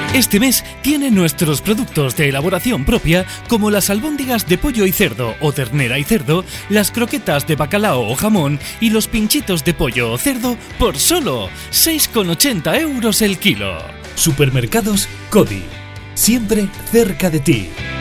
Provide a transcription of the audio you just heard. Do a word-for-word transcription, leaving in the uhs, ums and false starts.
Este mes tiene nuestros productos de elaboración propia, como las albóndigas de pollo y cerdo o ternera y cerdo, las croquetas de bacalao o jamón y los pinchitos de pollo o cerdo por solo seis con ochenta euros el kilo. Supermercados Cody, siempre cerca de ti.